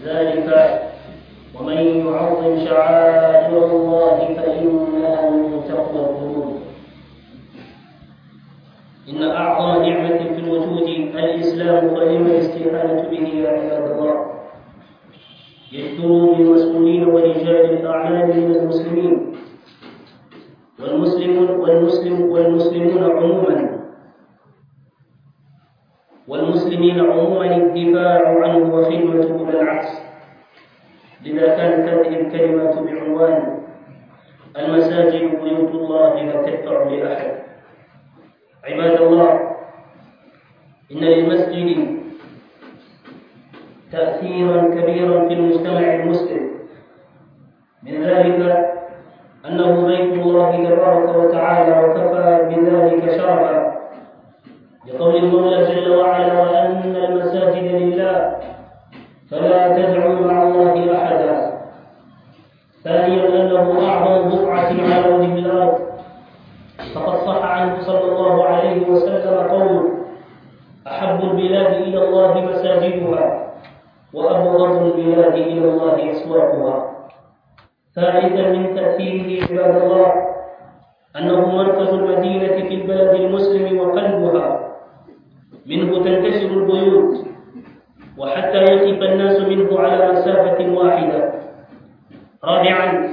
ذلك ومن يعظم شعائر الله فإنها من تقوى القلوب. إن أعظم نعمة في الوجود الإسلام فنعم الاستعانة به يا عباد الله. يشكر بالمسؤولين ورجال الأعمال من المسلمين والمسلمين عموما الدفاع عنه وخدمته بالعكس. لذا كانت هذه الكلمات بعنوان المساجد بيوت الله لا تدفع لأحد. عباد الله، إن للمسجد تأثيرا كبيرا في المجتمع المسلم، من ذلك أنه بيت الله تبارك وتعالى وكفى بذلك شرفا، لقول المولى جل وعلا: وأن المساجد لله فلا تدعوا مع الله أحدا. ثانيا أنه أعظم بقعة على وجه الأرض، فقد صح عنه صلى الله عليه وسلم قوله: أحب البلاد إلى الله مساجدها وأبغض البلاد إلى الله أسواقها. ثالثا من تأثيره عباد الله أنه مركز المدينة في البلد المسلم وقلبها، منه تنتشر البيوت وحتى يقف الناس منه على مسافة واحدة. رابعا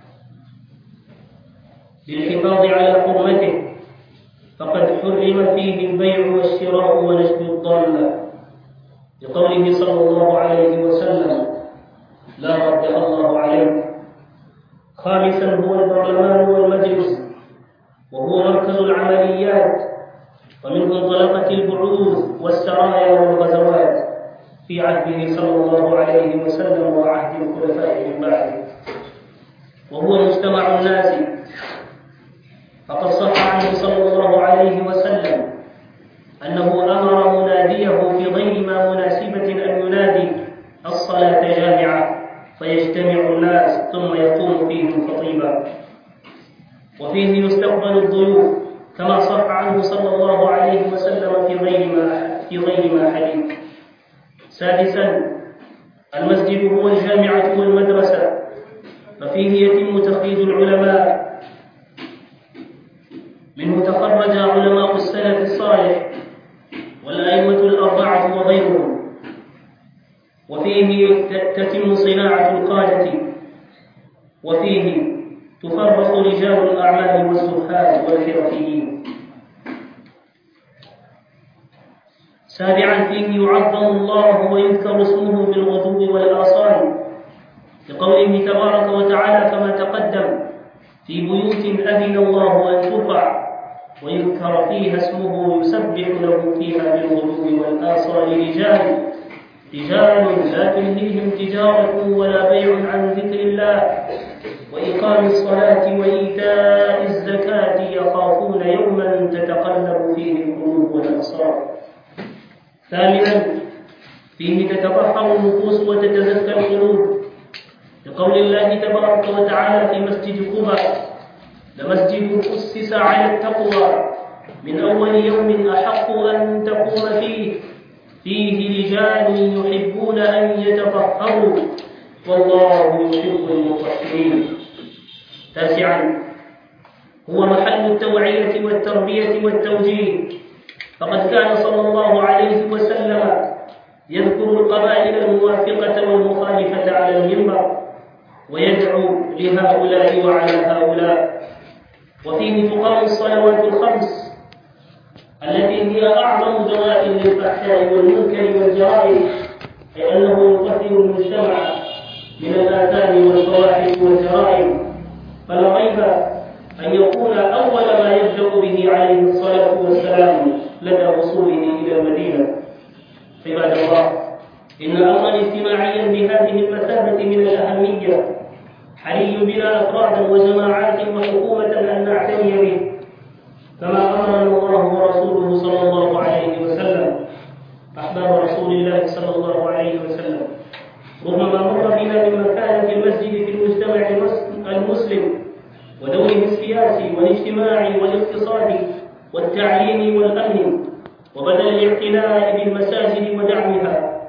للحفاظ على حرمته، فقد حرم فيه البيع والشراء ونشر الضالة، لقوله صلى الله عليه وسلم: لا ردها الله عليه. خامسا هو البرلمان والمجلس، وهو مركز العمليات، ومنه انطلقت البعوث والسرايا والغزوات في عهده صلى الله عليه وسلم وعهد الخلفاء من بعده. وهو مجتمع الناس، فقد صح عنه صلى الله عليه وسلم أنه أمر مناديه في غير ما مناسبة أن ينادي الصلاة جامعة فيجتمع الناس ثم يقوم فيهم خطيبا. وفيه يستقبل الضيوف كما صح عنه صلى الله عليه وسلم في غير ما حديث. سادسا المسجد هو الجامعة والمدرسة، ففيه يتم تخريج العلماء، منه تخرج علماء السلف الصالح والأئمة الأربعة وغيرهم. وفيه تتم صناعة القادة، وفيه تفرق رجال الأعمال والزهاد والحرفيين. سابعا فيه يعظم الله ويذكر اسمه بالغدو والآصال، لقوله تبارك وتعالى كما تقدم: في بيوت أذن الله أن ترفع ويذكر فيها اسمه يسبح له فيها بالغدو والآصال رجال لا تلهيهم تجارة ولا بيع عن ذكر الله وإقام الصلاة وإيتاء الزكاة يخافون يوما تتقلب فيه القلوب والأبصار. ثامنا فيه تتطهر النفوس وتتزكى القلوب، لقول الله تبارك وتعالى في مسجد قباء: لمسجد أسس على التقوى من أول يوم أحق أن تقوم فيه رجال يحبون أن يتطهروا والله يحب المطهرين. تاسعا هو محل التوعية والتربية والتوجيه، فقد كان صلى الله عليه وسلم يذكر القبائل الموافقة والمخالفة على المنبر ويدعو لهؤلاء وعلى هؤلاء. وفيه تقام الصلوات الخمس التي هي أعظم دواء للفحشاء والمنكر والجرائم، لأنه يطهر المجتمع من الآثام والفواحش والجرائم، فلا ريب أن يكون أول ما يبدأ به عليه الصلاة والسلام لدى وصوله إلى المدينة. عباد الله، إن أمرا اجتماعيا بهذه المثابة من الأهمية حري بنا أفرادا وجماعات وحكومة أن نعتني به، كما أمرنا الله ورسوله صلى الله عليه وسلم. أحباب رسول الله صلى الله عليه وسلم، ربما مر بنا من مكانة المسجد في المجتمع المسلم ودوره السياسي والاجتماعي والاقتصادي والتعليم والأمن، وبدل الاعتناء بالمساجد ودعمها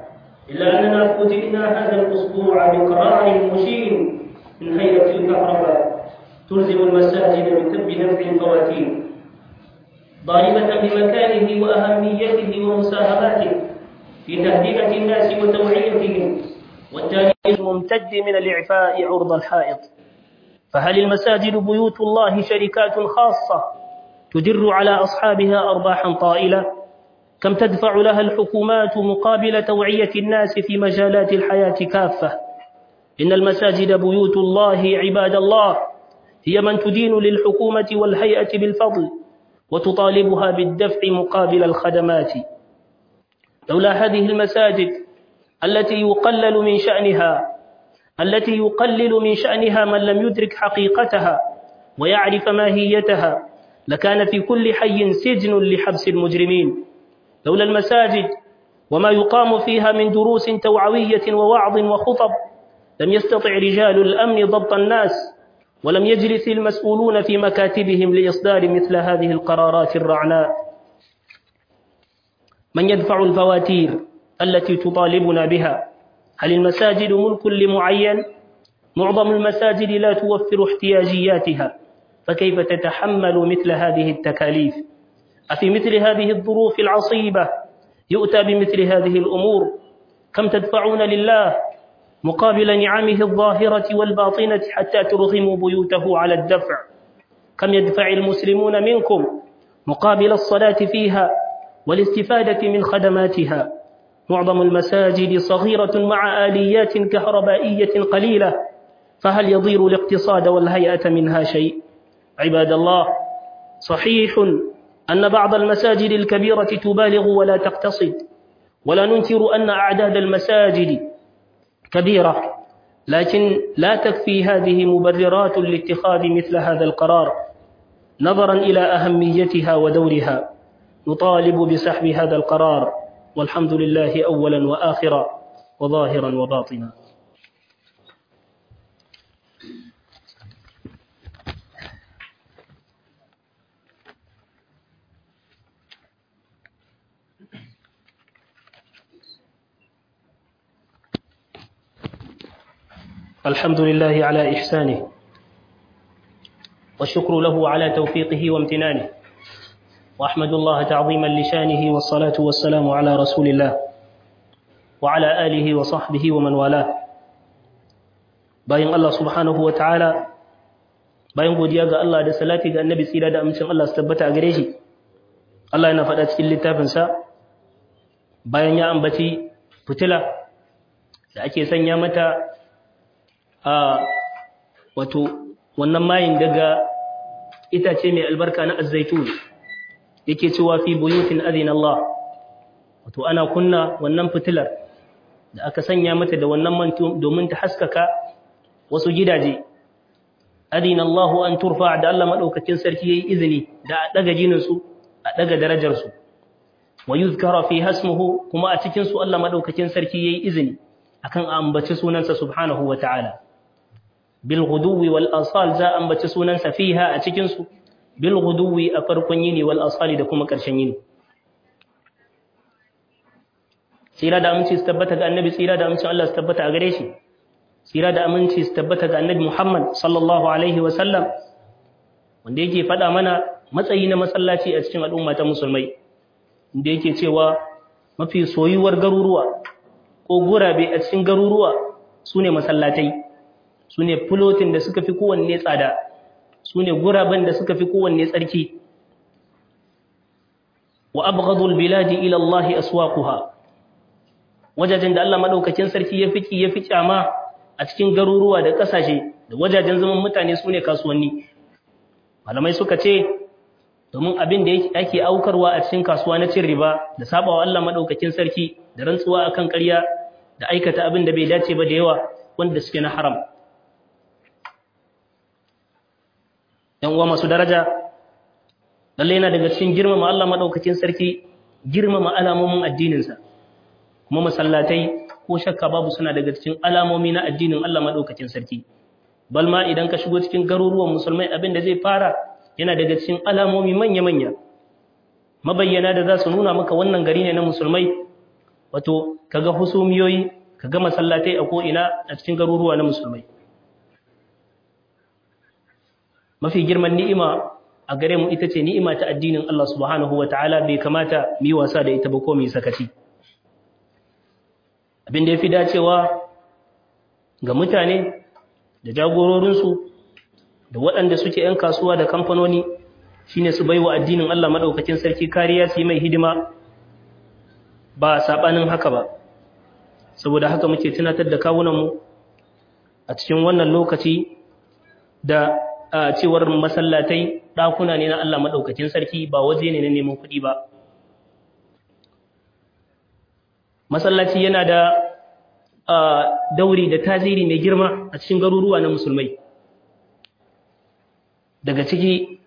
إلا أننا فوجئنا هذا الأسبوع بقرار مشين من هيئة الكهرباء تلزم المساجد بدفع الفواتير ضاربة بمكانه وأهميته ومساهماته في تهدئة الناس وتوعيتهم والتالي الممتد من الإعفاء عرض الحائط. فهل المساجد بيوت الله شركات خاصة تدر على أصحابها أرباحا طائلة؟ كم تدفع لها الحكومات مقابل توعية الناس في مجالات الحياة كافة؟ إن المساجد بيوت الله عباد الله هي من تدين للحكومة والهيئة بالفضل وتطالبها بالدفع مقابل الخدمات. لولا هذه المساجد التي يقلل من شأنها من لم يدرك حقيقتها ويعرف ماهيتها لكان في كل حي سجن لحبس المجرمين. لولا المساجد وما يقام فيها من دروس توعوية ووعظ وخطب لم يستطع رجال الأمن ضبط الناس ولم يجلس المسؤولون في مكاتبهم لإصدار مثل هذه القرارات الرعناء. من يدفع الفواتير التي تطالبنا بها؟ هل المساجد ملك لمعين؟ معظم المساجد لا توفر احتياجياتها، فكيف تتحمل مثل هذه التكاليف؟ أفي مثل هذه الظروف العصيبة يؤتى بمثل هذه الأمور؟ كم تدفعون لله مقابل نعمه الظاهرة والباطنة حتى ترغموا بيوته على الدفع؟ كم يدفع المسلمون منكم مقابل الصلاة فيها والاستفادة من خدماتها؟ معظم المساجد صغيرة مع آليات كهربائية قليلة، فهل يضير الاقتصاد والهيئة منها شيء؟ عباد الله، صحيح أن بعض المساجد الكبيرة تبالغ ولا تقتصد، ولا ننكر أن أعداد المساجد كبيرة، لكن لا تكفي هذه مبررات لاتخاذ مثل هذا القرار. نظرا إلى أهميتها ودورها نطالب بسحب هذا القرار، والحمد لله أولا وآخرا وظاهرا وباطنا. الحمد لله على إحسانه والشكر له على توفيقه وامتنانه، وأحمد الله تعظيما لشانه، والصلاة والسلام على رسول الله وعلى آله وصحبه ومن والاه. bayan Allah subhanahu wa ta'ala, bayan godiya ga Allah da salati ga annabi tsira da amincin Allah su tabbata a gare shi, Allah yana faɗa cikin littafinsa bayan ya ambaci fitila da ake sanya mata wato wannan mayin daga itace mai albarka na azzaitun, yake cewa fi buyutin adina Allah, wato ana kunna wannan fitilar da aka sanya mata da wannan man domin ta haskaka wasu gidaje. Adina Allah an turfa, da Allah madaukakin sarki yayi izini da a daga jinin su, a daga darajar su. Wa yuzkara fi hasmuhu, kuma a cikin su Allah madaukakin sarki yayi izini akan ambaci sunansa subhanahu wa ta'ala. Bil ghuduwi wal asal, za ambaci sunansa fiha a cikin su, bil ghuduwi a farkon yini, wal asali da kuma karshen yini. Tsira da aminci su tabbata ga annabi, tsira da amincin Allah su tabbata a gare shi, tsira da aminci su tabbata ga annabi Muhammad sallallahu alaihi wa sallam, wanda yake faɗa mana matsayi na masallaci a cikin al'umma ta musulmai, inda yake cewa mafi soyuwar garuruwa ko gurabe a cikin garuruwa sune masallatai, sune fulotin da suka fi kowanne tsada, sune guraben da suka fi kowanne tsarki. Wa abghadul biladi ila Allah aswaquha, wajajen da Allah madaukakin sarki ya fi kyama a cikin garuruwa da kasashe da wajajen zaman mutane sune kasuwanni. Malamai suka ce domin abin da ake aukarwa a cikin kasuwa na cin riba da sabawa Allah madaukakin sarki da rantsuwa akan ƙarya da aikata abin da bai dace ba da yawa wanda suke na haram. ‘Yan uwa masu daraja, lallai yana daga cikin girmama Allah madaukakin sarki, girmama alamomin addininsa, kuma masallatai ko shakka babu suna daga cikin alamomi na addinin Allah madaukakin sarki. Balma idan ka shigo cikin garuruwan musulmai, abin da zai fara yana daga cikin alamomi manya-manya mabayyana da za su nuna maka wannan gari ne na musulmai, wato kaga husumiyoyi kaga masallatai a ko ina a cikin garuruwa na musulmai. Mafi girman ni'ima a gare mu ita ce ni'ima ta addinin Allah subhanahu wataala, bai kamata mu yi wasa da ita ba ko mu yi sakaci. Abin da yafi dacewa ga mutane da jagororinsu da waɗanda suke 'yan kasuwa da kamfanoni shine su baiwa addinin Allah madaukakin sarki kariya, su yi mai hidima ba sabanin haka ba. Saboda haka muke tunatar da kawunanmu a cikin wannan lokaci da cewar masallatai ɗakuna ne na Allah madaukakin sarki, ba waje ne na neman kuɗi ba. Masallaci yana da dauri da tasiri mai girma a cikin garuruwa na musulmai. Daga ciki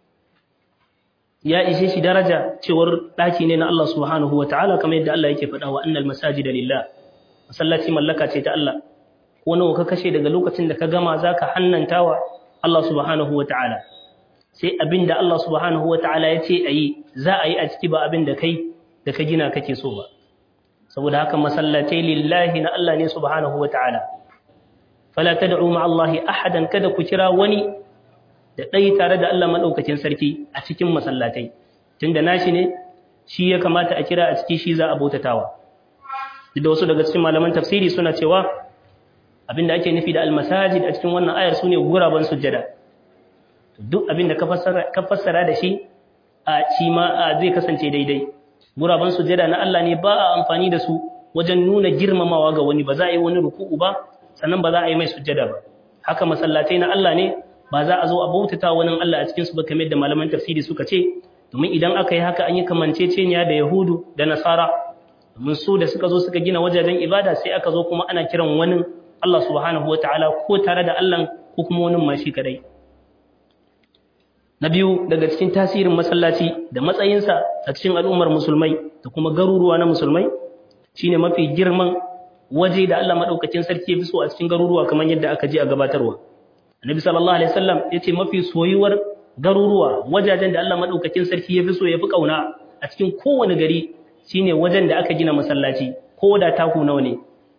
ya ishe shi daraja cewar ɗaki ne na Allah subhanahu wa ta'ala, kamar yadda Allah yake faɗa wa annal masajida lillah. Masallaci mallaka ce ta Allah. Ko nawa ka kashe daga lokacin da ka gama zaka hannantawa Allah subhanahu wa ta'ala. Sai abinda Allah subhanahu wa ta'ala ya ce ayi za a yi a ciki, ba abinda kai da ka gina kake so ba. Saboda haka masallatai lillahi na Allah ne subhanahu wa ta'ala. Fala tad'u ma'a Allahi ahadan, kada ku kira wani da ɗai tare da Allah maɗaukakin sarki a cikin masallatai, tunda nashi ne shi ya kamata a kira a ciki, shi za a bautatawa. Da wasu daga cikin malaman tafsiri suna cewa abinda ake nufi da almasajid a cikin wannan ayar sune guraben sujjada. Duk abinda ka fassara da shi shi ma zai kasance daidai. Guraben sujjada na Allah ne, ba a amfani da su wajen nuna girmamawa ga wani, ba za a yi wani ruku'u ba, sannan ba za a yi mai sujjada ba. Haka masallatai na Allah ne, ba za a zo a bautata wani Allah a cikinsu ba, kamar da malaman tafsiri suka ce, domin idan aka yi haka an yi kamanceceniya da Yahudu da Nasara, domin su da suka zo suka gina wajajen ibada sai aka zo kuma ana kiran wani Allah subhanahu wa ta'ala ko tare da Allah ko kuma wani mashi kadai. Na biyu daga cikin tasirin masallaci da matsayinsa a cikin al'ummar musulmai da kuma garuruwa na musulmai shine mafi girman waje da Allah madaukakin sarki ya fi so a cikin garuruwa, kamar yadda aka ji a gabatarwa. Annabi sallallahu alaihi wasallam yace mafi soyuwar garuruwa, wajajen da Allah madaukakin sarki yafi so yafi kauna a cikin kowane gari shine wajen da aka gina masallaci, ko da taku nawa ne.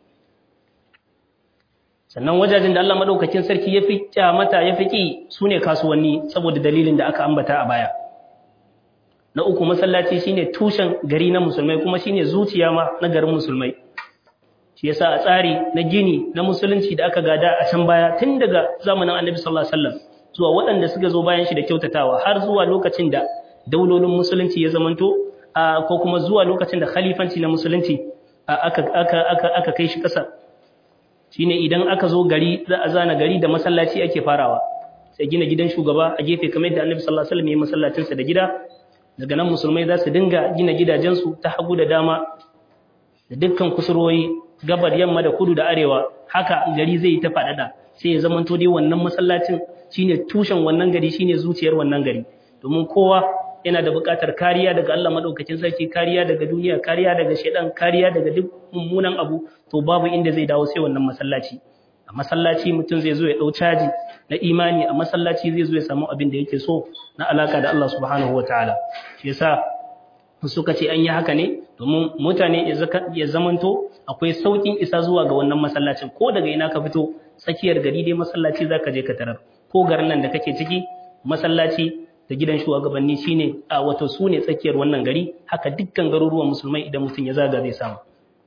Sannan wajajen da Allah madaukakin sarki yafi kyamata yafi ki sune kasuwanni, saboda dalilin da aka ambata a baya. Na uku, masallaci shine tushen gari na musulmai, kuma shine zuciya ma na garin musulmai. Shi yasa a tsari na gini na musulunci da aka gada a can baya, tun daga zamanin Annabi sallallahu alaihi wasallam zuwa waɗanda suka zo bayan shi da kyautatawa, har zuwa lokacin da daulolin musulunci ya zamanto ko kuma zuwa lokacin da khalifanci na musulunci aka kai shi ƙasa. Shine idan aka zo gari za a zana gari da masallaci ake farawa, sai gina gidan shugaba a gefe, kamar yadda Annabi sallallahu alaihi wasallam ya yi masallacinsa da gida. Daga nan musulmai za su dinga gina gidajensu ta hagu da dama da dukkan kusurwoyi, gabar, yamma da kudu da arewa. Haka gari zai ta faɗaɗa, sai ya zamanto dai wannan masallacin shine tushen wannan gari, shine zuciyar wannan gari. Domin kowa yana da buƙatar kariya daga Allah madaukakin sarki, kariya daga duniya, kariya daga shedan, kariya daga duk mummunan abu, to babu inda zai dawo sai wannan masallaci. A masallaci mutum zai zo ya ɗau caji na imani, a masallaci zai zo ya samu abin da yake so na alaka da Allah subhanahu wataala. Shi yasa suka ce an yi haka ne domin mutane ya zamanto akwai saukin isa zuwa ga wannan masallacin. Ko daga ina ka fito tsakiyar gari dai masallaci zaka je ka tarar, ko garin nan da kake ciki masallaci da gidan shugabanni shine wato su ne tsakiyar wannan gari. Haka dukkan garuruwan musulmai idan mutum ya zaga zai samu.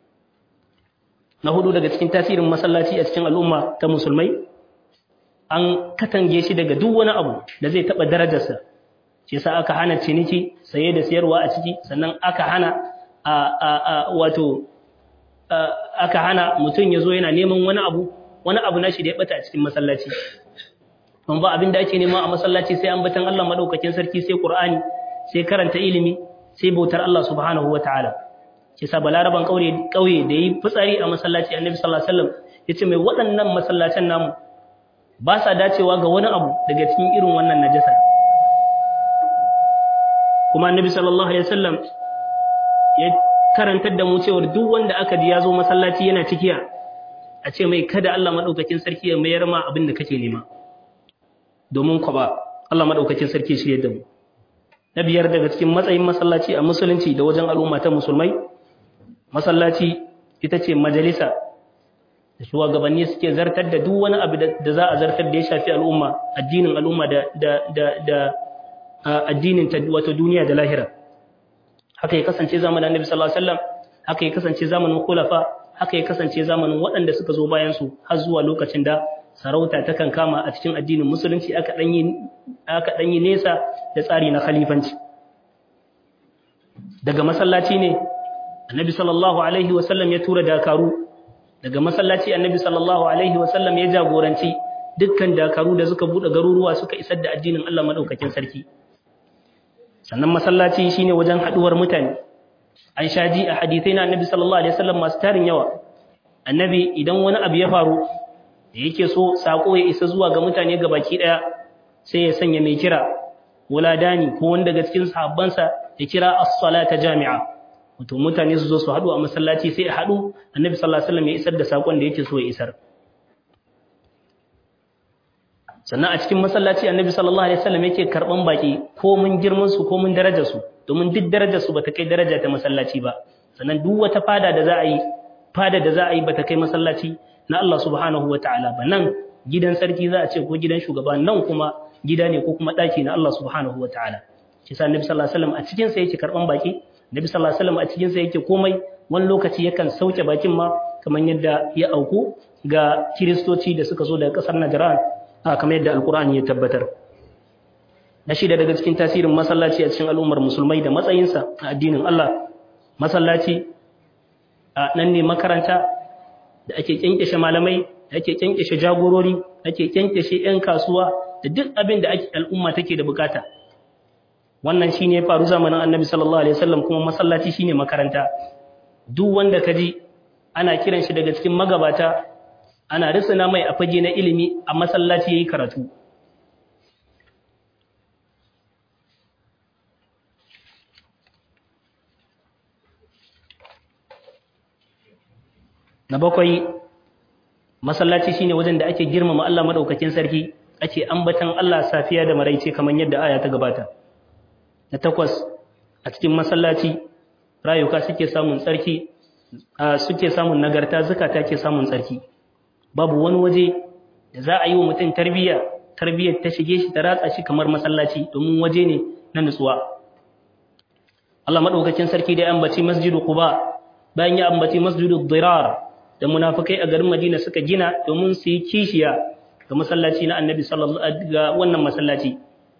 Na hudu daga cikin tasirin masallaci a cikin al'umma ta musulmai, an katange shi daga duk wani abu da zai taba darajarsa. Shi yasa aka hana ciniki, saye da sayarwa a ciki, sannan aka hana aka hana mutum ya zo yana neman wani abu na shi da ya bata a cikin masallaci. Don ba abin da ake nema a masallaci sai ambatan Allah madaukakin sarki, sai Qur'ani, sai karanta ilimi, sai bautar Allah subhanahu wataala. Shi yasa balaraban kauye da yi fitsari a masallaci, Annabi sallallahu alaihi wasallam yace mai waɗannan masallacin namu ba sa dacewa ga wani abu daga cikin irin wannan najasa. Kuma Annabi sallallahu alaihi wasallam ya karantar da mu cewa duk wanda aka ji ya zo masallaci yana cikiya, a ce mai kada Allah madaukakin sarki ya mayar ma abin da kake nema, domin kwaba Allah madaukakin sarki shi yadda mu. Na biyar daga cikin matsayin masallaci a musulunci da wajen al'umma ta musulmai masallaci ita ce majalisa da shugabanni suke zartar da duk wani abu da za a zartar da ya shafi al'umma, addinin al'umma da addinin ta wato duniya da lahira. Haka ya kasance zamanin Annabi sallallahu alaihi wasallam, haka ya kasance zamanin khulafa, haka ya kasance zamanin waɗanda suka zo bayan su har zuwa lokacin da sarauta ta kan kama a cikin addinin musulunci aka dan yi nesa da tsari na khalifanci. Daga masallaci ne Annabi sallallahu alaihi wasallam ya tura dakaru, daga masallaci Annabi sallallahu alaihi wasallam ya jagoranci dukkan dakaru da suka bude garuruwa suka isar da addinin Allah madaukakin sarki. Sannan masallaci shine wajen haduwar mutane. An shaji a hadisai na Annabi sallallahu alaihi wasallam masu tarin yawa. Annabi idan wani abu ya faru da yake so sako ya isa zuwa ga mutane gabaki daya, sai ya sanya mai kira wuladani ko wanda daga cikin sahabbansa ya kira as-salata jami'a. Wato mutane su zo su hadu a masallaci sai ya hadu, Annabi sallallahu alaihi wasallam ya isar da sakon da yake so ya isar. Sannan a cikin masallaci Annabi sallallahu alaihi wasallam yake karban baki ko mun girman su ko mun darajar su, domin duk darajar su bata kai daraja ta masallaci ba. Sannan duk wata fada da za a yi bata kai masallaci na Allah subhanahu wataala ba. Nan gidan sarki za a ce ko gidan shugaba, nan kuma gida ne ko kuma daki na Allah subhanahu wataala. Shi sa Annabi sallallahu alaihi wasallam a cikin sa yake karban baki, Annabi sallallahu alaihi wasallam a cikin sa yake komai. Wani lokaci yakan sauke bakin ma kamar yadda ya auku ga kiristoci da suka zo daga kasar Najran, kamar yadda Alkur'ani ya tabbatar. Na shida daga cikin tasirin masallaci a cikin al'ummar musulmai da matsayinsa a addinin Allah, masallaci nan ne makaranta da ake kyankyashe malamai, da ake kyankyashe jagorori, ake kyankyashe 'yan kasuwa da duk abin da al'umma take da bukata. Wannan shine ya faru zamanin Annabi sallallahu alaihi wasallam, kuma masallaci shine makaranta. Duk wanda kaji ana kiran shi daga cikin magabata, ana risana mai a fage na ilimi, a masallaci yayi karatu. Na bakwai, masallaci shine wajen da ake girmama Allah madaukakin sarki, ake ambatan Allah safiya da maraice kamar yadda aya ta gabata. Na takwas, a cikin masallaci rayuka suke samun tsarki, suke samun nagarta, zakata ke samun tsarki. Babu wani waje da za a yi wa mutum tarbiyyar ta shige shi ta ratsa shi kamar masallaci, domin waje ne na nutsuwa. Allah madaukakin sarki da ya ambaci Masjidu Quba, bayan ya ambaci Masjidu Dirar da munafikai a garin Madina suka gina domin su yi kishiya ga masallaci na Annabi sallallahu alaihi ga wannan masallaci.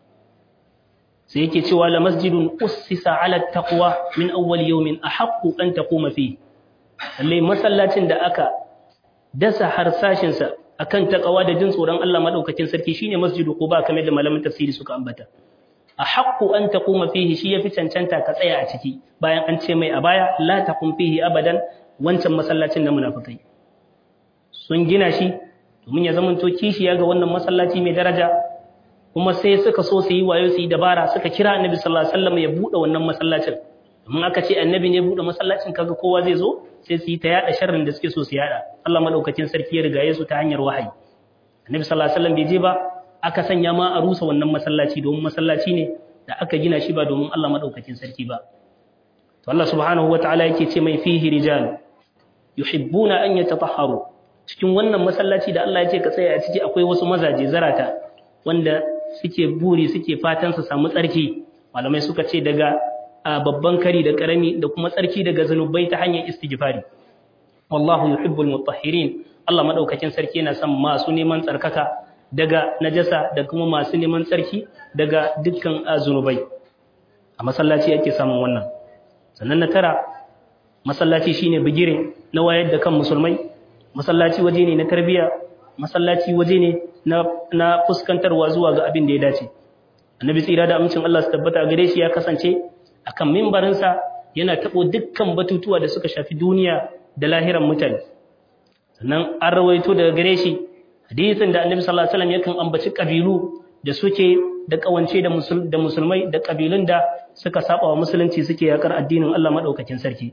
Sai yake cewa la masjidun ussisa ala taqwa min awwal yawmin ahaqqu an taquma fihi. Lalle masallacin da aka dasa harsashin sa akan taqwa da jin tsoron Allah madaukakin sarki shine Masjidu Quba, kamar da malaman tafsiri suka ambata. Ahaqqu an taquma fihi, shi yafi cancanta ka tsaya a ciki, bayan an ce mai a baya la taqum fihi abadan, wancan masallacin na munafikai. Sun gina shi domin ya zamanto kishiya ga wannan masallaci mai daraja, kuma sai suka so su yi wayo su yi dabara, suka kira Annabi sallallahu alaihi wasallam ya bude wannan masallacin. Domin aka ce Annabi ne bude masallacin, kaga kowa zai zo, sai su yi ta yada sharrin da suke so su yada. Allah madaukakin sarki ya rigaye su ta hanyar wahayi. Annabi sallallahu alaihi wasallam bai je ba, aka sanya ma a rusa wannan masallaci, domin masallaci ne da aka gina shi ba domin Allah madaukakin sarki ba. To Allah subhanahu wataala yake ce mai fihi rijal yuhibbuna an yatatahharu. Cikin wannan masallaci da Allah ya ce ka tsaya a ciki akwai wasu mazaje zarata wanda suke buri, suke fatan su samu tsarki. Malamai suka ce daga babban kari da karami, da kuma tsarki daga zanubai ta hanyar istighfari. Wallahu yuhibbul mutahhirin. Allah madaukakin sarki yana son masu neman tsarkaka daga najasa da kuma masu neman tsarki daga dukkan zunubai. A masallaci ake samun wannan. Sannan na tara, masallaci shine bigire na wayar da kan musulmai. Masallaci waje ne na tarbiyya, masallaci waje ne na fuskantarwa zuwa ga abin da ya dace. Annabi tsira da amincin Allah su tabbata gare shi ya kasance akan mimbarinsa yana tabo dukkan batutuwa da suka shafi duniya da lahiran mutane. Sannan an rawaito daga gare shi hadisin da Annabi sallallahu alaihi wasallam yakan ambaci kabilu da suke da kawance da musulmai, da kabilun da suka saba wa musulunci suke yakar addinin Allah madaukakin sarki.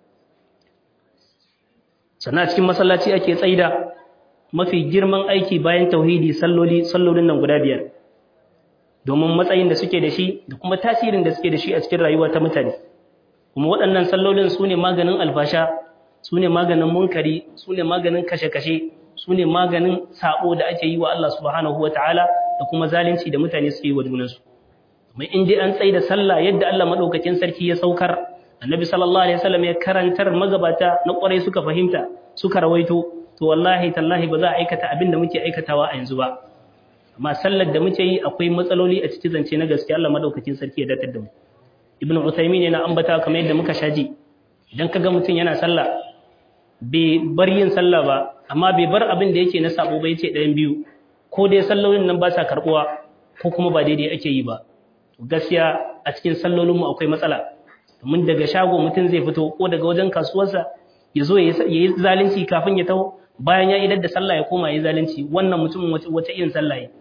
Sannan a cikin masallaci ake tsaida mafi girman aiki bayan tauhidi, sallolin nan guda biyar, domin matsayin da suke da shi da kuma tasirin da suke da shi a cikin rayuwa ta mutane. kuma waɗannan sallolin su ne maganin alfasha, su ne maganin munkari, su ne maganin kashe-kashe, su ne maganin sabo da ake yi wa Allah subhanahu wa ta'ala da kuma zalunci da mutane su yi wa junansu. Mai in dai an tsaye da sallah yadda Allah maɗaukakin sarki ya saukar, annabi sallallahu alaihi wasallam ya karantar magabata na ƙwarai suka fahimta, suka rawaito, to wallahi tallahi ba za a aikata abin da muke aikatawa a yanzu ba. Amma sallar da muke yi akwai matsaloli a cikin zance na gaskiya, Allah maɗaukakin sarki ya datar da mu. Ibn Uthaymeen yana ambata kamar yadda muka shaji, idan kaga mutum yana sallah bai bar yin sallah ba, amma bai bar abin da yake na sabo ba, yace ɗayan biyu, ko dai sallolin nan ba sa karbuwa ko kuma ba daidai ake yi ba. Gaskiya a cikin sallolin mu akwai matsala, domin daga shago mutum zai fito ko daga wajen kasuwarsa ya zo ya yi zalunci kafin ya taho, bayan ya idar da sallah ya koma ya yi zalunci. Wannan mutumin wace irin sallah yi?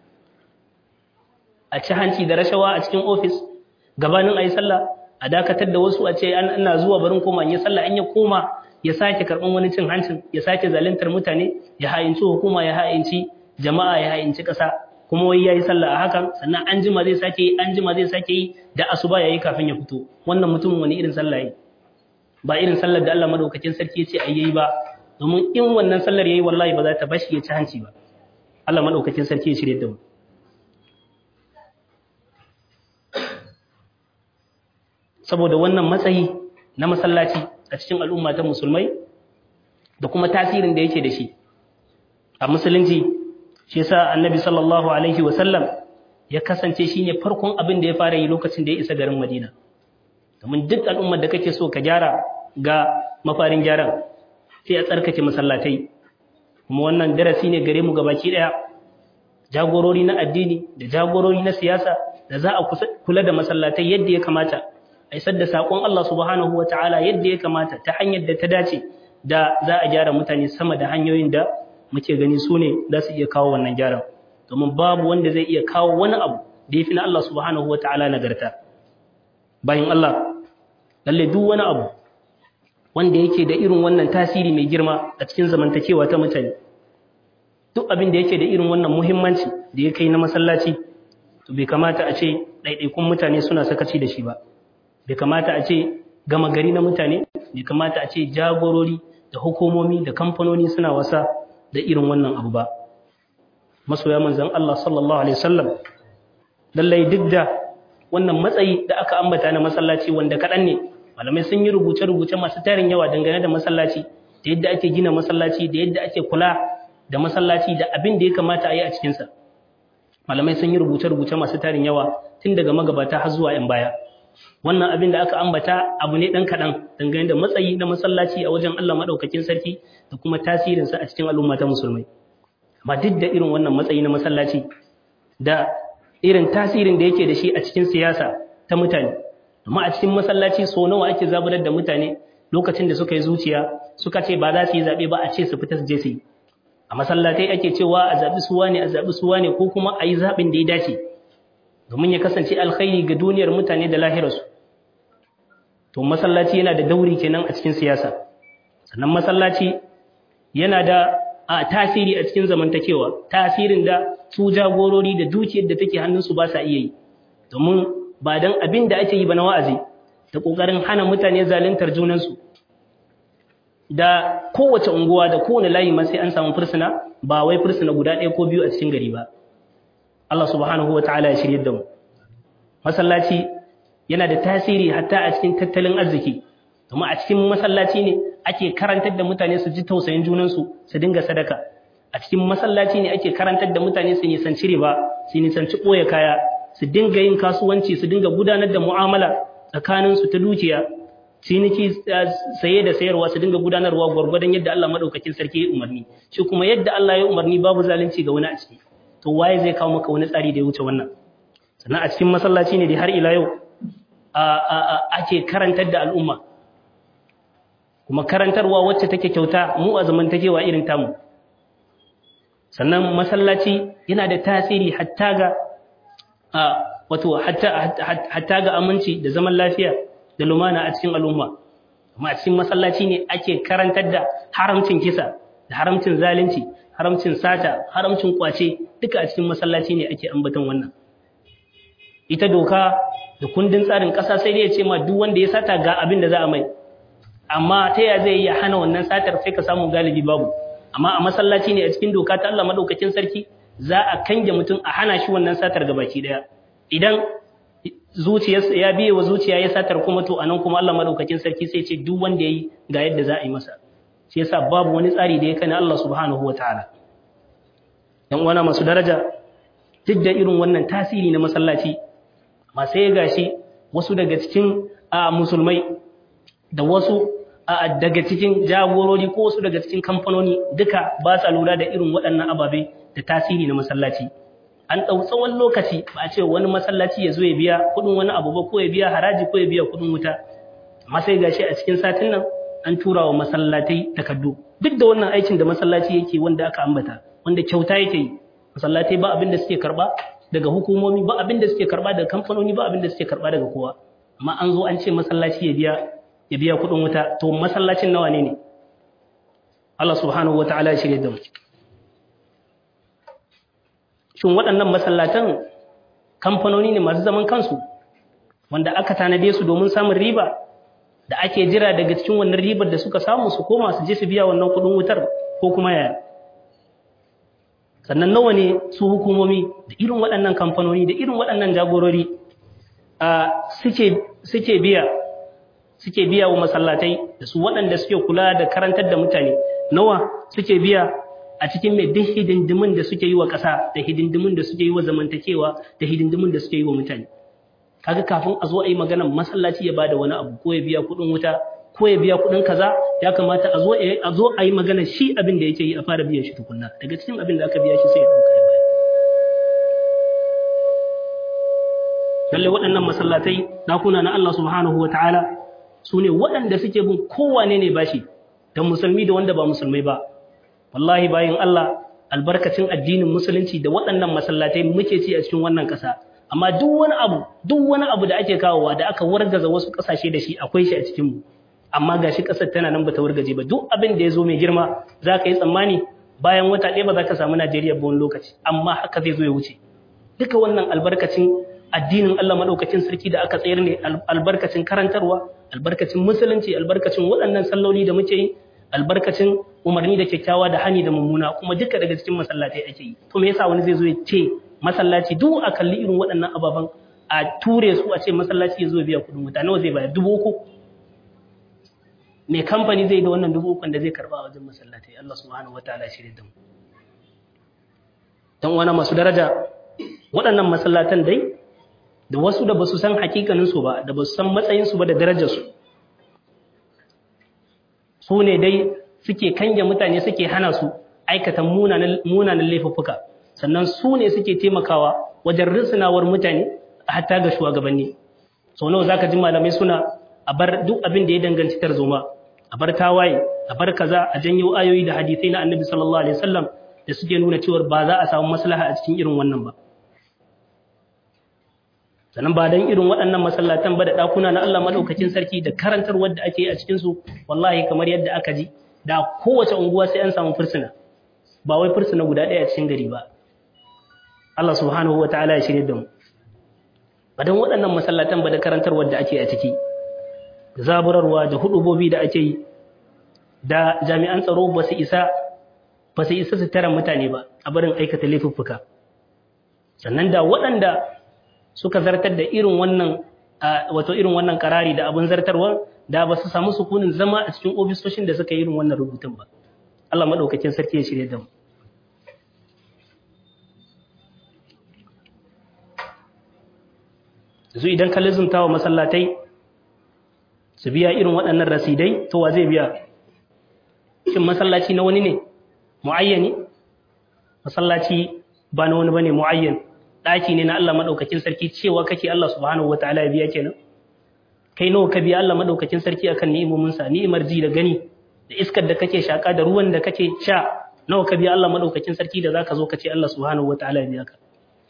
A ci hanci da rashawa a cikin ofis gabanin a yi sallah, a dakatar da wasu a ce ana zuwa barin koma ya sallah, an ya koma ya sake karɓan wani cin hancin, ya sake zaluntar mutane, ya ha'inci hukuma, ya ha'inci jama'a, ya ha'inci ƙasa, kuma wai ya yi sallah a hakan, sannan an jima zai sake yi, an jima zai sake yi, da asuba ya yi kafin ya fito. Wannan mutumin wani irin sallah yi? Ba irin sallar da Allah madaukakin sarki ya ce a yi ba, domin in wannan sallar ya yi wallahi ba za ta bashi ya ci hanci ba. Allah madaukakin sarki ya shirye da mu. Saboda wannan matsayi na masallaci a cikin al'umma ta musulmai da kuma tasirin da yake da shi a musulunci, shi yasa annabi sallallahu alaihi wasallam ya kasance shine farkon abin da ya fara yi lokacin da ya isa garin Madina. Domin duk al'ummar da kake so ka gyara, ga mafarin gyaran sai a tsarkake masallatai. Kuma wannan darasi ne gare mu gabaki daya, jagorori na addini da jagorori na siyasa, da za a kula da masallatai yadda ya kamata, a isar da saƙon Allah subhanahu wa ta'ala yadda ya kamata ta hanyar da ta dace, da za a gyara mutane sama da hanyoyin da muke gani su ne za su iya kawo wannan gyaran. Domin babu wanda zai iya kawo wani abu da ya fi na Allah subhanahu wa ta'ala nagarta. Bayan Allah, lalle duk wani abu wanda yake da irin wannan tasiri mai girma a cikin zamantakewa ta mutane, duk abin da yake da irin wannan muhimmanci da ya kai na masallaci, to bai kamata a ce ɗaiɗaikun mutane suna sakaci da shi ba. Bai kamata a ce gama gari na mutane, bai kamata a ce jagorori da hukumomi da kamfanoni suna wasa da irin wannan abu ba. Masoya manzon Allah sallallahu alaihi wasallam, lallai duk da wannan matsayi da aka ambata na masallaci wanda kaɗan ne, malamai sun yi rubuce-rubuce masu tarin yawa dangane da masallaci, da yadda ake gina masallaci, da yadda ake kula da masallaci, da abin da ya kamata a yi a cikinsa. Malamai sun yi rubuce-rubuce masu tarin yawa tun daga magabata har zuwa 'yan baya. Wannan abin da aka ambata abu ne ɗan kaɗan dangane da matsayi na masallaci a wajen Allah maɗaukakin sarki da kuma tasirinsa a cikin al'umma ta musulmai. Amma duk da irin wannan matsayi na masallaci da irin tasirin da yake da shi a cikin siyasa ta mutane, amma a cikin masallaci so nawa ake zaburar da mutane lokacin da suka yi zuciya suka ce ba za su yi zaɓe ba, a ce su fita su je su yi. A masallatai ake cewa a zaɓi suwa ne, a zaɓi suwa ne, ko kuma a yi zaɓin da ya dace domin ya kasance alkhairi ga duniyar mutane da lahirarsu. To masallaci yana da dauri kenan a cikin siyasa. Sannan masallaci yana da tasiri a cikin zamantakewa, tasirin da su jagorori da dukiyar da take hannunsu ba sa iya yi. Domin ba dan abin da ake yi ba na wa'azi da kokarin hana mutane zaluntar junansu, da kowace unguwa da kowane layi ma sai an samu fursuna, ba wai fursuna guda ɗaya ko biyu a cikin gari ba. Allah subhanahu wa ta'ala ya shirye da mu. Masallaci yana da tasiri hatta a cikin tattalin arziki, domin a cikin masallaci ne ake karantar da mutane su ji tausayin junansu, su dinga sadaka. A cikin masallaci ne ake karantar da mutane su nisanci riba, su nisanci ɓoye kaya, su dinga yin kasuwanci, su dinga gudanar da mu'amala tsakaninsu ta dukiya, ciniki, saye da sayarwa, su dinga gudanarwa gwargwadon yadda Allah madaukakin sarki ya umarni. Shi kuma yadda Allah ya umarni babu zalunci ga wani a ciki. To waye zai kawo maka wani tsari da ya wuce wannan? Sannan a cikin masallaci ne da har ila yau ake karantar da al'umma, kuma karantarwa wacce take kyauta mu a zamantakewa irin tamu. Sannan masallaci yana da tasiri hatta ga hatta ga aminci da zaman lafiya da lumana a cikin al'umma. Kuma a cikin masallaci ne ake karantar da haramcin kisa da haramcin zalunci, haramcin sata, haramcin kwace, duka a cikin masallaci ne ake ambaton wannan. Ita doka da kundin tsarin ƙasa sai dai ya ce ma duk wanda ya sata ga abin da za a mai, amma ta ya zai iya hana wannan satar sai ka samu galibi babu. Amma a masallaci ne a cikin doka ta Allah madaukakin sarki za a kange mutum a hana shi wannan satar gabaki daya. Idan zuciyarsa ya biye wa zuciya ya satar kuma to anan kuma Allah madaukakin sarki sai ce duk wanda yayi ga yadda za a yi masa. Shi yasa babu wani tsari da ya kana Allah subhanahu wataala. Dan uwana masu daraja, duk da irin wannan tasiri na masallaci, amma sai gashi wasu daga cikin musulmai da wasu daga cikin jagorori ko wasu daga cikin kamfanoni duka ba sa lura da irin waɗannan ababe da tasiri na masallaci. An ɗau tsawon lokaci ba a ce wani masallaci ya zo ya biya kuɗin wani abu ba, ko ya biya haraji ko ya biya kuɗin wuta, amma sai gashi a cikin satin nan an tura wa masallatai takardu. Duk da wannan aikin da masallaci yake wanda aka ambata, wanda kyauta yake yi, masallatai ba abin da suke karba daga hukumomi, ba abin da suke karba daga kamfanoni, ba abin da suke karba daga kowa, amma an zo an ce masallaci ya biya kuɗin wuta. To masallacin nawa ne? Allah subhanahu wataala ya shirye da mu. Shin waɗannan masallatan kamfanoni ne masu zaman kansu wanda aka tanade su domin samun riba da ake jira daga cikin wannan ribar da suka samu su koma su je su biya wannan kuɗin wutar, ko kuma yaya? Sannan nawa ne su hukumomi da irin waɗannan kamfanoni da irin waɗannan jagorori suke biya wa masallatai da su waɗanda suke kula da karantar da mutane, nawa suke biya a cikin mai duk hidindimin da suke yi wa ƙasa, da hidindimin da suke yi wa zamantakewa, da hidindimin da suke yi wa mutane. Kaga kafin a zo a yi maganar masallaci ya bada wani abu, ko ya biya kuɗin wuta, ko ya biya kuɗin kaza, ya kamata a zo a yi maganar shi abin da yake yi a fara biyan shi tukunna. Daga cikin abin da aka biya shi sai ya ɗauka ya bayar. Lallai waɗannan masallatai ɗakuna na Allah subhanahu wa ta'ala su ne waɗanda suke bin kowane ne bashi, da musulmi da wanda ba musulmai ba. Wallahi bayan Allah, albarkacin addinin musulunci da waɗannan masallatai muke ci a cikin wannan ƙasa. Amma duk wani abu da ake kawowa da aka wargaza wasu ƙasashe da shi, akwai shi a cikin mu. Amma gashi ƙasar tana nan bata wargaje ba. Duk abin da ya zo mai girma za ka yi tsammani bayan wata ɗaya ba za ka samu Najeriya ba wani lokaci, amma haka zai zo ya wuce. Duka wannan albarkacin addinin Allah madaukakin sarki da aka tsayar ne, albarkacin karantarwa, albarkacin musulunci, albarkacin waɗannan salloli da muke yi, albarkacin umarni da kyakkyawa da hani da mummuna, kuma duka daga cikin masallatai ake yi. To me yasa wani zai zo ya ce masallaci duk a kalli irin waɗannan ababen a ture su a ce masallaci ya zo biya kuɗin wuta, nawa zai bayar? 3,000. Me kamfani zai da wannan 3,000 da zai karba a wajen masallatai? Allah subhanahu wataala ya shirye da mu. Dan wani masu daraja, waɗannan masallatan dai da wasu da basu san hakikanin su ba, da basu san matsayin su ba da darajar su, su ne dai suke kange mutane, suke hana su aikata munanan laifuffuka, sannan su ne suke taimakawa wajen risunawar mutane hatta ga shugabanni. Sau nawa zaka ji malamai suna a bar duk abin da ya danganci tarzoma, a bar tawaye, a bar kaza, a janyo ayoyi da hadisai na Annabi sallallahu alaihi wasallam da suke nuna cewa ba za a samu maslaha a cikin irin wannan ba. Sannan ba dan irin waɗannan masallatan ba da ɗakuna na Allah madaukakin sarki da karantarwar da ake yi a cikin su, wallahi kamar yadda aka ji, da kowace unguwa sai an samu fursuna, ba wai fursuna guda ɗaya a cikin gari ba. Allah subhanahu wataala ya shirye da mu. Ba dan waɗannan masallatan ba da karantarwar da ake a ciki, da zaburarwa da hudubobi da ake yi, da jami'an tsaro ba su isa su tara mutane ba a barin aikata laifuffuka. Sannan da waɗanda suka zartar da irin wannan karari da abin zartarwa, da ba su samu sukunin zama a cikin ofisoshin da suka yi irin wannan rubutun ba. Allah madaukakin sarki ya shirye da mu. Yanzu idan ka lizumta wa masallatai su biya irin waɗannan rasidai, to wa zai biya? Shin masallaci na wani ne muayyani? Masallaci ba na wani bane muayyan, ɗaki ne na Allah madaukakin sarki, cewa kake Allah subhanahu wataala ya biya kenan. Kai nawa ka biya Allah madaukakin sarki akan ni'imomin sa, ni'imar ji da gani, da iskar da kake shaka, da ruwan da kake sha, nawa ka biya Allah madaukakin sarki da zaka zo ka ce Allah subhanahu wataala ya biya ka?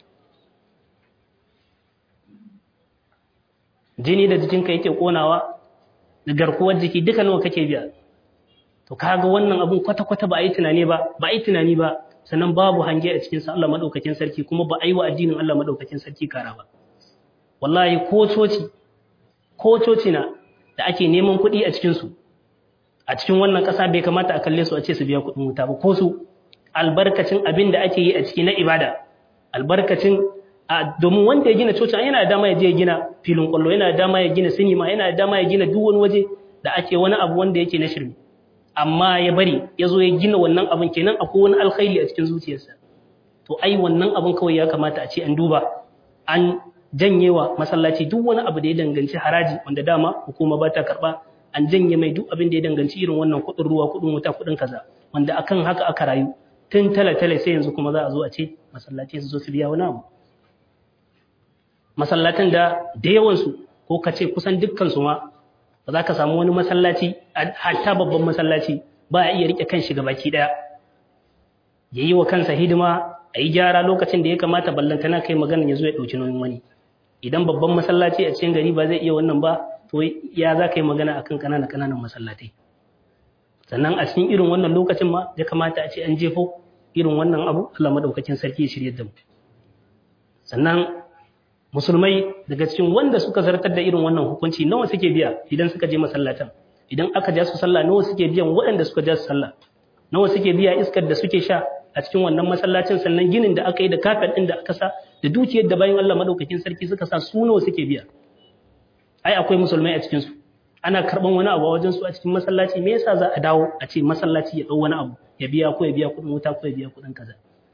Jini da jikinka yake konawa, da garkuwar jiki duka nawa kake biya? To kaga wannan abun kwata-kwata ba a yi tunani ba, sannan babu hange a cikin sa Allah madaukakin sarki, kuma ba a yi wa addinin Allah madaukakin sarki kara ba. wallahi ko coci na da ake neman kuɗi a cikin su a cikin wannan ƙasa bai kamata a kalle su a ce su biya kuɗin wuta ba, ko su albarkacin abin da ake yi a ciki na ibada, albarkacin domin wanda ya gina coci yana da dama ya je ya gina filin kwallo, yana da dama ya gina sinima, yana da dama ya gina duk wani waje da ake wani abu wanda yake na shirme, amma ya bari ya zo ya gina wannan abin, kenan akwai wani alkhairi a cikin zuciyarsa. To ai wannan abin kawai ya kamata a ce an duba, an janyewa masallaci duk wani abu da ya danganci haraji wanda dama hukuma ba ta karba, an janye mai duk abin da ya danganci irin wannan kuɗin ruwa, kuɗin wuta, kuɗin kaza, wanda akan haka aka rayu tun tale-tale, sai yanzu kuma za a zo a ce masallaci su zo su biya wani abu. Masallatan da yawansu ko ka ce kusan dukkansu ma ba za ka samu wani masallaci, hatta babban masallaci ba a iya rike kan shi gabaki daya ya yi wa kansa hidima, a yi gyara lokacin da ya kamata, ballantana kai magana ya zo ya ɗauki nauyin wani. Idan babban masallaci a cikin gari ba zai iya wannan ba, to ya za ka yi magana akan ƙananan masallatai. Sannan a cikin irin wannan lokacin ma ya kamata a ce an jefo irin wannan abu, Allah madaukakin sarki ya shirye da mu. Sannan musulmai daga cikin wanda suka zartar da irin wannan hukunci nawa suke biya idan suka je masallatan, idan aka ja su sallah nawa suke biyan waɗanda suka ja su sallah, nawa suke biya iskar da suke sha a cikin wannan masallacin, sannan ginin da aka yi da kafet ɗin da aka sa da dukiyar da bayan Allah madaukakin sarki suka sa, su nawa suke biya. Ai akwai musulmai a cikin su, ana karban wani abu a wajen su a cikin masallaci, me yasa za a dawo a ce masallaci ya dau wani abu ya biya, ko ya biya kuɗin wuta, ko ya biya kuɗin kaza.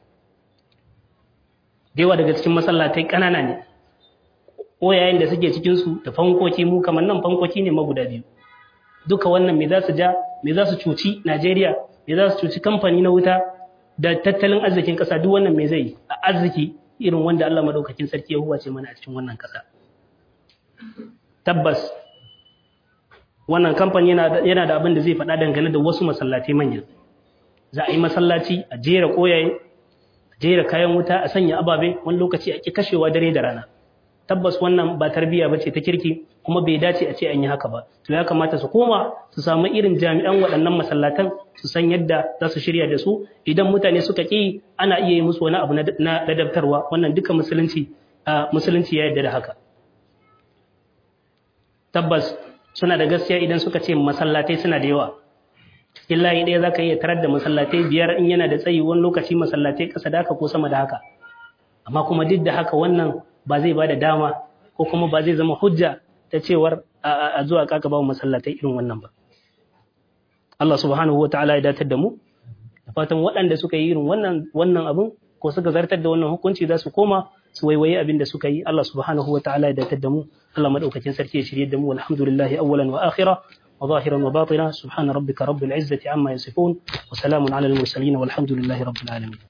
Dewa daga cikin masallatai ƙanana ne, ko yayin da suke cikin su da fankoki, mu kamar nan fankoki ne maguda biyu. Duka wannan me za su ja, me za su cuci Najeriya, me za su cuci kamfani na wuta da tattalin arzikin ƙasa, duk wannan me zai yi a arziki irin wanda Allah madaukakin sarki ya huwace mana a cikin wannan ƙasa. Tabbas wannan kamfani yana da abin da zai faɗa dangane da wasu masallatai manya. Za a yi masallaci a jera koyaye, a jera kayan wuta, a sanya ababe, wani lokaci a ƙi kashewa dare da rana. Tabbas wannan ba tarbiyya bace ta kirki, kuma bai dace a ce an yi haka ba. To ya kamata su koma su samu irin jami'an waɗannan masallatan, su san yadda za su shirya da su. Idan mutane suka ƙi, ana iya yi musu wani abu na ladabtarwa. Wannan duka musulunci ya yarda da haka. Tabbas suna da gaskiya idan suka ce masallatai suna da yawa. Cikin layi ɗaya za ka iya tarar da masallatai 5 in yana da tsayi, wani lokaci masallatai ƙasa da haka ko sama da haka. Amma kuma duk da haka wannan ba zai ba da dama, ko kuma ba zai zama hujja ta cewar a zuwa kaka ba masallatai irin wannan ba. Allah subhanahu wa ta'ala ya datar da mu, da fatan waɗanda suka yi irin wannan abin ko suka zartar da wannan hukunci za su koma su waiwaye abin da suka yi. Allah subhanahu wa ta'ala ya datar da mu, Allah madaukakin sarki ya shirye da mu. Alhamdulillahi awwalan wa akhira wa zahiran wa batina, subhana rabbika rabbil izzati amma yasifun wa salamun ala al mursalin walhamdulillahi rabbil alamin.